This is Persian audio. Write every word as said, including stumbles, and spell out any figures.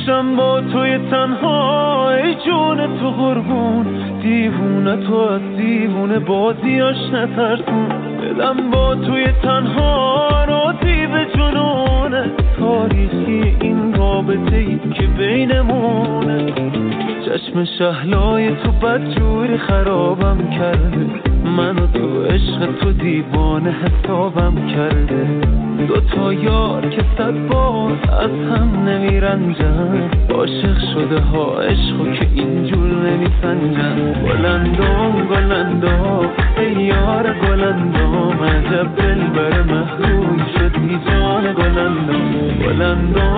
باشم با توی تنها، ای جون تو قربون، دیوونه تو از دیوونه بازیاش نترسون. دلم با توی تنها راضی به جنونه، تاریخی این رابطه ای که بینمونه. چشم شهلای تو بدجوری خرابم کرده، من و تو عشق تو دیوانه حسابم کرده. دو تا یار که صد بار از هم نمیرنجن، عاشق شده ها عشقو که اینجور نمیسنجن. گلندام گلندام ای یار گلندام، عجب دل بر مخروی شدی جان گلندام. گلندام